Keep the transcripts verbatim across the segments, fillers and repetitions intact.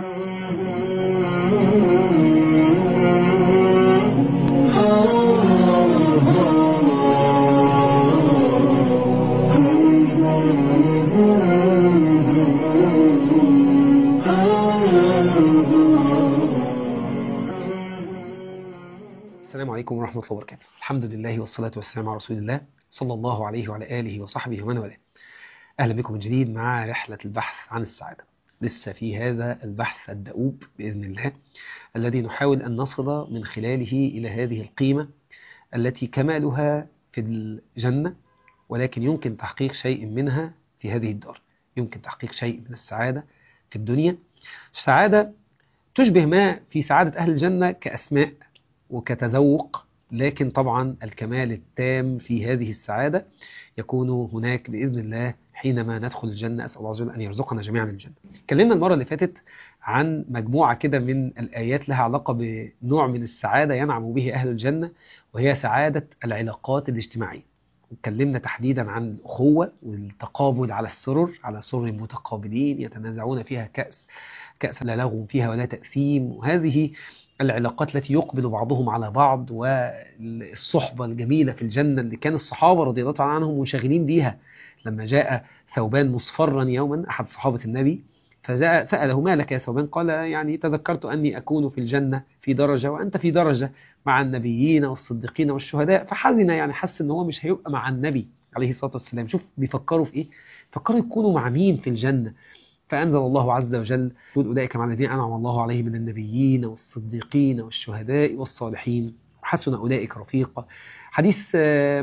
السلام عليكم ورحمة الله وبركاته. الحمد لله والصلاة والسلام على رسول الله صلى الله عليه وعلى آله وصحبه ومن والاه. أهلا بكم من جديد مع رحلة البحث عن السعادة. لسه في هذا البحث الدؤوب بإذن الله الذي نحاول أن نصل من خلاله إلى هذه القيمة التي كمالها في الجنة، ولكن يمكن تحقيق شيء منها في هذه الدار. يمكن تحقيق شيء من السعادة في الدنيا، سعادة تشبه ما في سعادة أهل الجنة كأسماء وكتذوق، لكن طبعا الكمال التام في هذه السعادة يكون هناك بإذن الله حينما ندخل الجنة. أسأل الله عز وجل أن يرزقنا جميعا الجنة. اتكلمنا المرة اللي فاتت عن مجموعة كده من الآيات لها علاقة بنوع من السعادة ينعم به أهل الجنة، وهي سعادة العلاقات الاجتماعية. اتكلمنا تحديدا عن الأخوة والتقابل على السرر، على سرر متقابلين يتنازعون فيها كأس كأس لا لغو فيها ولا تأثيم، وهذه العلاقات التي يقبل بعضهم على بعض، والصحبة الجميلة في الجنة اللي كان الصحابة رضي الله عنهم منشغلين بيها. لما جاء ثوبان مصفرا يوما أحد صحابة النبي فجاء سأله: ما لك يا ثوبان؟ قال: يعني تذكرت أني أكون في الجنة في درجة وأنت في درجة مع النبيين والصديقين والشهداء. فحزن، يعني حس أنه هو مش هيبقى مع النبي عليه الصلاة والسلام. شوف بيفكروا في إيه؟ فكروا يكونوا مع مين في الجنة. فأنزل الله عز وجل: أولئك مع الذين أنعم الله عليهم من النبيين والصديقين والشهداء والصالحين وحسن أولئك رفيقا. حديث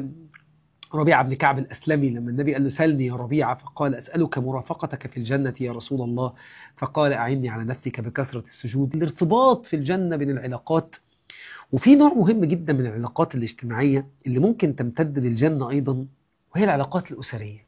ربيعة بن كعب الأسلمي لما النبي قال له: سلني يا ربيعة، فقال: أسألك مرافقتك في الجنة يا رسول الله. فقال: أعني على نفسك بكثرة السجود. الارتباط في الجنة بين العلاقات. وفي نوع مهم جدا من العلاقات الاجتماعية اللي ممكن تمتد للجنة أيضا، وهي العلاقات الأسرية.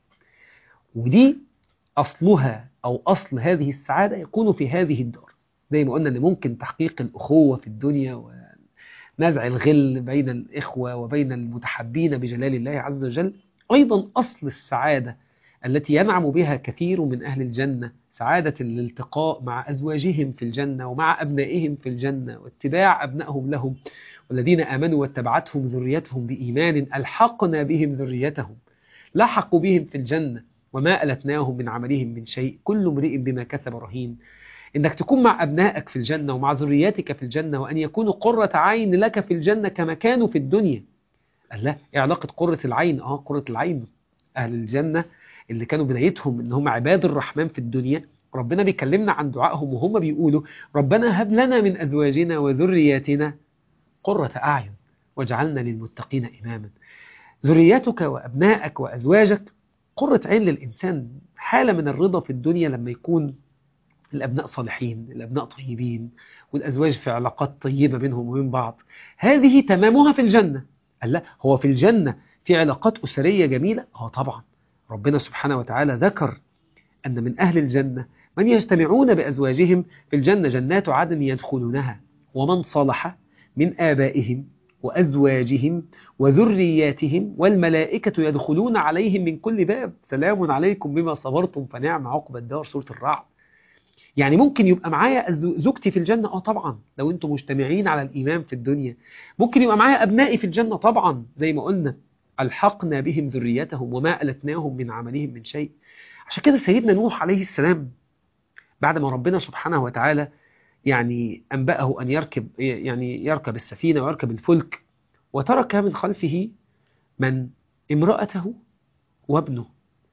ودي أصلها أو أصل هذه السعادة يكون في هذه الدار. زي ما قلنا أن ممكن تحقيق الأخوة في الدنيا ونزع الغل بين الإخوة وبين المتحبين بجلال الله عز وجل. أيضا أصل السعادة التي ينعم بها كثير من أهل الجنة، سعادة الالتقاء مع أزواجهم في الجنة ومع أبنائهم في الجنة واتباع أبنائهم لهم. والذين آمنوا واتبعتهم ذريتهم بإيمان ألحقنا بهم ذريتهم لحقوا بهم في الجنة وما ألتناهم من عملهم من شيء كل امرئ بما كسب رهين. إنك تكون مع أبنائك في الجنة ومع ذرياتك في الجنة، وأن يكونوا قرة عين لك في الجنة كما كانوا في الدنيا. الله، إيه علاقة قرة العين؟ آه قرة العين أهل الجنة اللي كانوا بدايتهم إن هم عباد الرحمن في الدنيا. ربنا بيكلمنا عن دعائهم وهم بيقولوا: ربنا هب لنا من أزواجنا وذرياتنا قرة أعين واجعلنا للمتقين إماما. ذريتك وأبنائك وأزواجك قرة عين للإنسان، حالة من الرضا في الدنيا لما يكون الأبناء صالحين، الأبناء طيبين، والأزواج في علاقات طيبة بينهم وبين بعض. هذه تمامها في الجنة. الله، هو في الجنة في علاقات أسرية جميلة؟ آه طبعا. ربنا سبحانه وتعالى ذكر أن من أهل الجنة من يجتمعون بأزواجهم في الجنة جنات عدن يدخلونها ومن صلح من آبائهم وأزواجهم وذرياتهم والملائكة يدخلون عليهم من كل باب سلام عليكم بما صبرتم فنعم عقبى الدار. سورة الرعد. يعني ممكن يبقى معايا زوجتي في الجنة؟ اه طبعا، لو انتم مجتمعين على الإيمان في الدنيا. ممكن يبقى معايا أبنائي في الجنة؟ طبعا، زي ما قلنا: ألحقنا بهم ذريتهم وما ألتناهم من عملهم من شيء. عشان كده سيدنا نوح عليه السلام بعد ما ربنا سبحانه وتعالى يعني أنبأه أن يركب يعني يركب السفينة ويركب الفلك، وترك من خلفه من امرأته وابنه.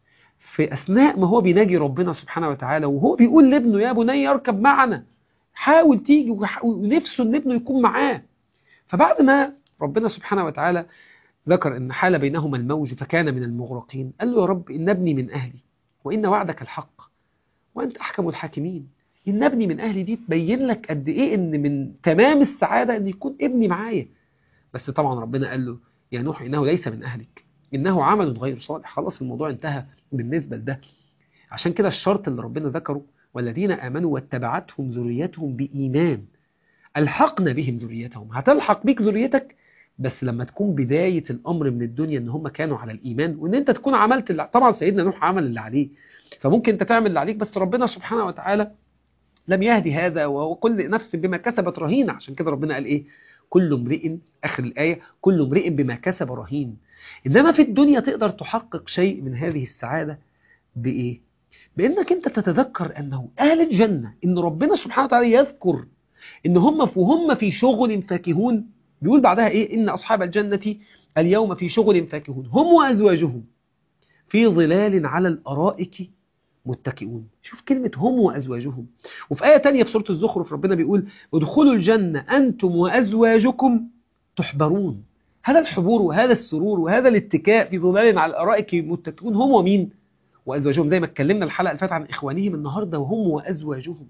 في أثناء ما هو بيناجي ربنا سبحانه وتعالى وهو بيقول لابنه: يا بني يركب معنا، حاول تيجي، ونفسه ان ابنه يكون معاه. فبعد ما ربنا سبحانه وتعالى ذكر ان حال بينهما الموج فكان من المغرقين، قال له: يا رب إن ابني من أهلي وإن وعدك الحق وأنت أحكم الحاكمين. إن ابني من أهلي دي تبين لك قد إيه إن من تمام السعادة إن يكون ابني معايا. بس طبعا ربنا قال له: يا نوح إنه ليس من أهلك إنه عمل غير صالح. خلاص الموضوع انتهى بالنسبة لده. عشان كده الشرط اللي ربنا ذكره: والذين آمنوا واتبعتهم ذريتهم بإيمان ألحقنا بهم ذريتهم. هتلحق بيك ذريتك بس لما تكون بداية الأمر من الدنيا إن هم كانوا على الإيمان، وإن أنت تكون عملت اللي... طبعا سيدنا نوح عمل اللي عليه، فممكن أنت تعمل اللي عليك، بس ربنا سبحانه وتعالى لم يهدي هذا، وكل نفس بما كسبت رهينة. عشان كده ربنا قال إيه؟ كل امرئ، آخر الآية، كل امرئ بما كسب رهين. إنما في الدنيا تقدر تحقق شيء من هذه السعادة بإيه؟ بأنك أنت تتذكر أنه أهل الجنة، إن ربنا سبحانه وتعالى يذكر إن هم وهم في شغل فاكهون، بيقول بعدها إيه؟ إن أصحاب الجنة اليوم في شغل فاكهون هم وأزواجهم في ظلال على الأرائك متكئون. شوف كلمة هم وأزواجهم. وفي آية تانية في سورة الزخرف ربنا بيقول ادخلوا الجنة أنتم وأزواجكم تحبرون. هذا الحبور وهذا السرور وهذا الاتكاء في ظلال على الأرائك متكئون هم ومين؟ وأزواجهم. زي ما اتكلمنا الحلقة اللي فاتت عن إخوانهم، النهاردة وهم وأزواجهم.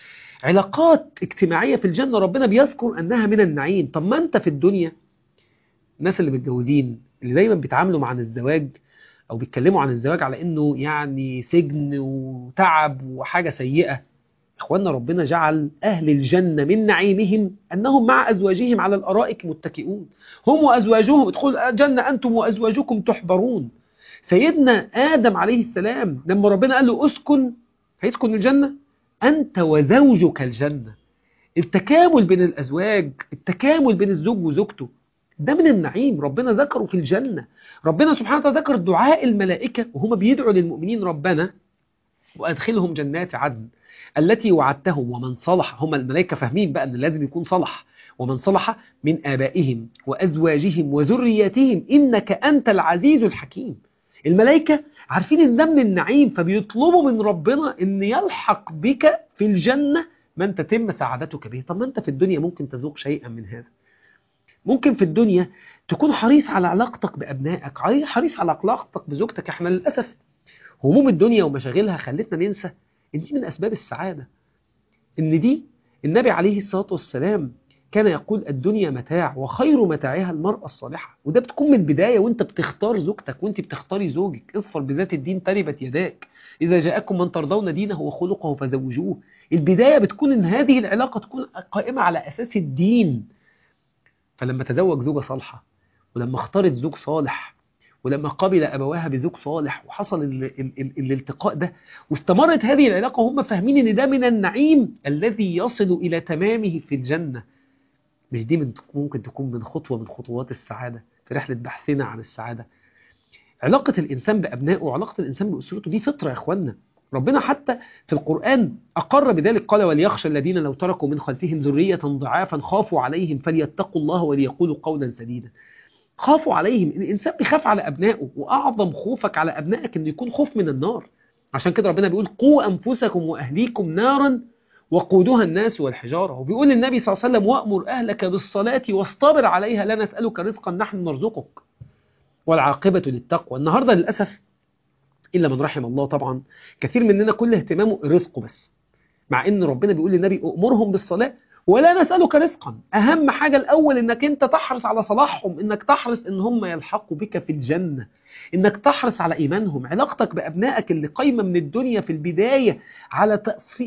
علاقات اجتماعية في الجنة ربنا بيذكر أنها من النعيم. طب ما أنت في الدنيا، الناس اللي متجوزين اللي دايما بيتعاملوا عن الزواج أو بيتكلموا عن الزواج على أنه يعني سجن وتعب وحاجة سيئة، إخواننا ربنا جعل أهل الجنة من نعيمهم أنهم مع أزواجهم على الأرائك متكئون. هم وأزواجهم ادخلوا الجنة أنتم وأزواجكم تحبرون. سيدنا آدم عليه السلام لما ربنا قال له أسكن، هيسكن الجنة، أنت وزوجك الجنة. التكامل بين الأزواج، التكامل بين الزوج وزوجته، ده من النعيم ربنا ذكره في الجنة. ربنا سبحانه وتعالى ذكر دعاء الملائكة وهم بيدعوا للمؤمنين ربنا وأدخلهم جنات عدن التي وعدتهم ومن صلح. هم الملائكة فاهمين بقى أن لازم يكون صلح، ومن صلح من آبائهم وأزواجهم وذرياتهم إنك أنت العزيز الحكيم. الملائكة عارفين إن ده من النعيم، فبيطلبوا من ربنا إن يلحق بك في الجنة من تتم سعادتك به. طب ما أنت في الدنيا ممكن تذوق شيئا من هذا. ممكن في الدنيا تكون حريص على علاقتك بأبنائك، حريص على علاقتك بزوجتك. احنا للأسف هموم الدنيا ومشاغلها خلتنا ننسى إن دي من أسباب السعادة. إن دي النبي عليه الصلاة والسلام كان يقول الدنيا متاع وخير متاعها المرأة الصالحة. وده بتكون من البداية وانت بتختار زوجتك وانت بتختاري زوجك. اظفر بذات الدين تربت يداك، إذا جاءكم من ترضون دينه وخلقه فزوجوه. البداية بتكون إن هذه العلاقة تكون قائمة على أساس الدين. فلما تزوج زوجة صالحة، ولما اختارت زوج صالح، ولما قابل أبواها بزوج صالح، وحصل ال ال ال الالتقاء ده واستمرت هذه العلاقة، هم فاهمين إن ده من النعيم الذي يصل إلى تمامه في الجنة. مش دي من ممكن تكون من خطوة من خطوات السعادة في رحلة بحثنا عن السعادة؟ علاقة الإنسان بأبنائه وعلاقة الإنسان بأسرته دي فطرة يا إخوانا. ربنا حتى في القرآن أقر بذلك، قال وليخشى الذين لو تركوا من خلفهم ذرية ضعافا خافوا عليهم فليتقوا الله وليقولوا قولا سديدا. خافوا عليهم. الإنسان بيخاف على أبنائه، وأعظم خوفك على أبنائك أن يكون خوف من النار. عشان كده ربنا بيقول قوا أنفسكم وأهليكم نارا وقودها الناس والحجارة. وبيقول النبي صلى الله عليه وسلم وأمر أهلك بالصلاة واصطبر عليها لا نسألك رزقا نحن نرزقك والعاقبة للتقوى. النهاردة للأسف إلا من رحم الله طبعا كثير مننا كل اهتمامه رزقه بس، مع إن ربنا بيقول للنبي أمرهم بالصلاة ولا نسألك رزقا. أهم حاجة الأول إنك أنت تحرص على صلاحهم، إنك تحرص إن هم يلحقوا بك في الجنة، إنك تحرص على إيمانهم. علاقتك بأبنائك اللي قايمة من الدنيا في البداية على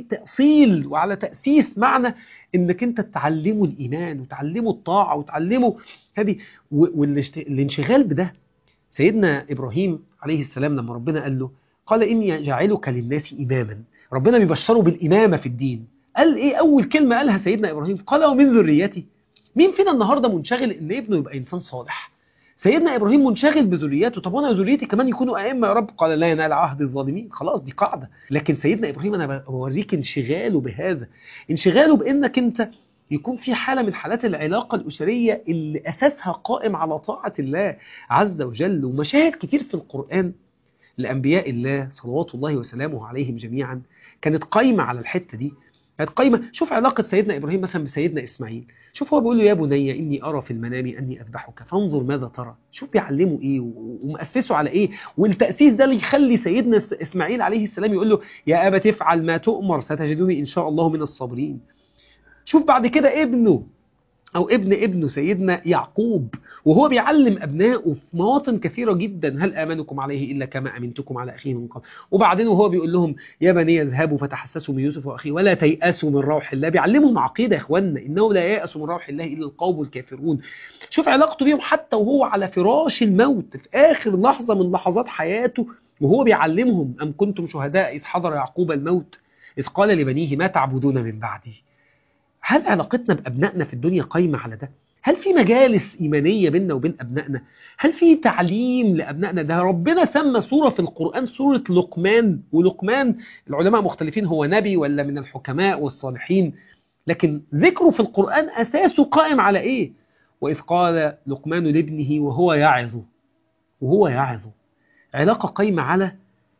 تأصيل وعلى تأسيس معنى إنك أنت تعلموا الإيمان وتعلموا الطاعة وتعلموا هذه والانشغال بده. سيدنا إبراهيم عليه السلام لما ربنا قال له قال إني جعلك للناس إماما، ربنا بيبشره بالإمامة في الدين. قال إيه أول كلمة قالها سيدنا إبراهيم؟ قال ومن ذريتي. مين فينا النهاردة منشغل إن ابنه يبقى إنسان صالح؟ سيدنا إبراهيم منشغل بذريته. طب وانا ذريتي كمان يكونوا أئمة يا رب؟ قال لا ينال عهد الظالمين. خلاص دي قاعدة. لكن سيدنا إبراهيم أنا بوريك انشغاله بهذا، انشغاله بأنك أنت يكون في حالة من حالات العلاقة الأسرية اللي أساسها قائم على طاعة الله عز وجل. ومشاهد كتير في القرآن لأنبياء الله صلوات الله وسلامه عليهم جميعا كانت قايمة على الحتة دي، كانت قايمة. شوف علاقة سيدنا إبراهيم مثلا بسيدنا إسماعيل. شوف هو بيقول له يا بني إني أرى في المنام أني أذبحك فانظر ماذا ترى. شوف بيعلمه إيه ومؤسسه على إيه، والتأسيس ده اللي يخلي سيدنا إسماعيل عليه السلام يقول له يا أبا تفعل ما تؤمر ستجدني إن شاء الله من الصابرين. شوف بعد كده ابنه أو ابن ابنه سيدنا يعقوب وهو بيعلم أبنائه في مواطن كثيرة جدا هل آمنكم عليه إلا كما أمنتكم على أخيه من قبل. وبعدين وهو بيقول لهم يا بني اذهبوا فتحسسوا من يوسف وأخيه ولا تيأسوا من روح الله. بيعلمهم عقيدة يا إخواننا، إنه لا ييأس من روح الله إلا القوم الكافرون. شوف علاقته بيهم حتى وهو على فراش الموت في آخر لحظة من لحظات حياته وهو بيعلمهم أم كنتم شهداء إذ حضر يعقوب الموت إذ قال لبنيه ما تعبدون من بعدي. هل علاقتنا بأبنائنا في الدنيا قايمة على ده؟ هل في مجالس إيمانية بيننا وبين أبنائنا؟ هل في تعليم لأبنائنا؟ ده ربنا سمى سورة في القرآن سورة لقمان، ولقمان العلماء مختلفين هو نبي ولا من الحكماء والصالحين، لكن ذكره في القرآن أساسه قائم على إيه؟ وإذ قال لقمان لابنه وهو يعظه، وهو يعظه علاقة قايمة على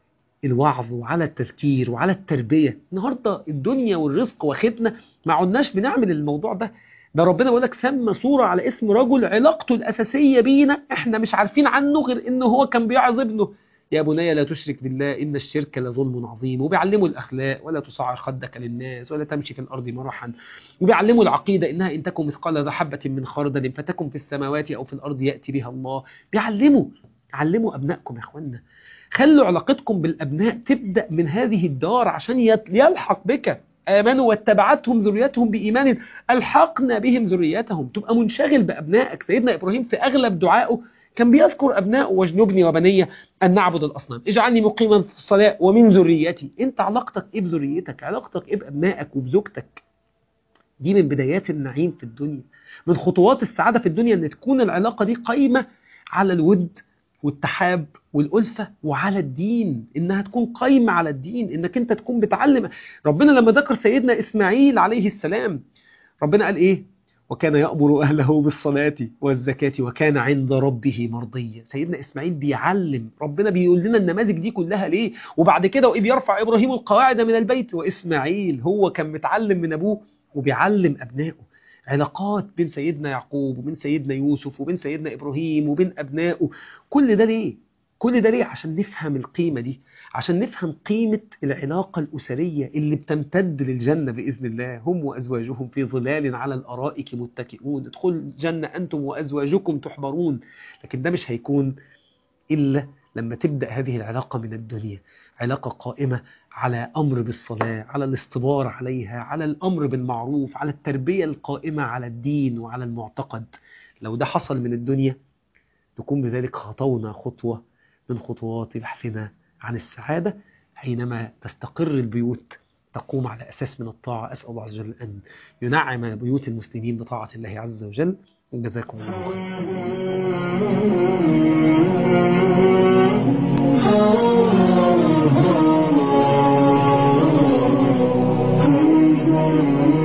الوعظ وعلى التذكير وعلى التربية. النهاردة الدنيا والرزق واخدنا، ما عدناش بنعمل الموضوع ده. ده ربنا بيقول لك سمى سورة على اسم رجل علاقته الأساسية بينا احنا مش عارفين عنه غير انه هو كان بيعظ ابنه يا بني لا تشرك بالله إن الشرك لظلم عظيم، وبيعلمه الأخلاق ولا تصعر خدك للناس ولا تمشي في الأرض مرحا، وبيعلمه العقيدة إنها إن تكن مثقال ذا حبة من خردل فتكن في السماوات أو في الأرض يأتي بها الله. بيعلمه. علموا أبنائكم يا إخوانا، خلوا علاقتكم بالأبناء تبدأ من هذه الدار عشان يلحق بك. آمنوا واتبعتهم ذريتهم بإيمان ألحقنا بهم ذريتهم. تبقى منشغل بأبنائك. سيدنا إبراهيم في أغلب دعائه كان بيذكر أبنائه، واجنبني وبني أن نعبد الأصنام اجعلني مقيما في الصلاة ومن ذريتي. أنت علاقتك إيه بذريتك؟ علاقتك إيه بأبنائك وبزوجتك؟ دي من بدايات النعيم في الدنيا، من خطوات السعادة في الدنيا، أن تكون العلاقة دي قايمة على الود والتحاب والألفة وعلى الدين، إنها تكون قايمة على الدين، إنك أنت تكون بتعلم. ربنا لما ذكر سيدنا إسماعيل عليه السلام ربنا قال إيه؟ وكان يأمر أهله بالصلاة والزكاة وكان عند ربه مرضيا. سيدنا إسماعيل بيعلم. ربنا بيقول لنا النماذج دي كلها ليه؟ وبعد كده وإذ يرفع إبراهيم القواعد من البيت وإسماعيل هو كان متعلم من أبوه وبيعلم أبنائه. علاقات بين سيدنا يعقوب وبين سيدنا يوسف وبين سيدنا إبراهيم وبين أبنائه. كل ده ليه؟ كل ده ليه؟ عشان نفهم القيمة دي، عشان نفهم قيمة العلاقة الأسرية اللي بتمتد للجنة بإذن الله. هم وأزواجهم في ظلال على الأرائك متكئون. ادخلوا الجنة أنتم وأزواجكم تحبرون. لكن ده مش هيكون إلا لما تبدأ هذه العلاقة من الدنيا، علاقة قائمة على أمر بالصلاة، على الاستبار عليها، على الأمر بالمعروف، على التربية القائمة على الدين وعلى المعتقد. لو ده حصل من الدنيا تكون بذلك خطونا خطوة من خطوات بحثنا عن السعادة، حينما تستقر البيوت تقوم على أساس من الطاعة. أسأل الله عز وجل أن ينعم بيوت المسلمين بطاعة الله عز وجل. وجزاكم الله خير.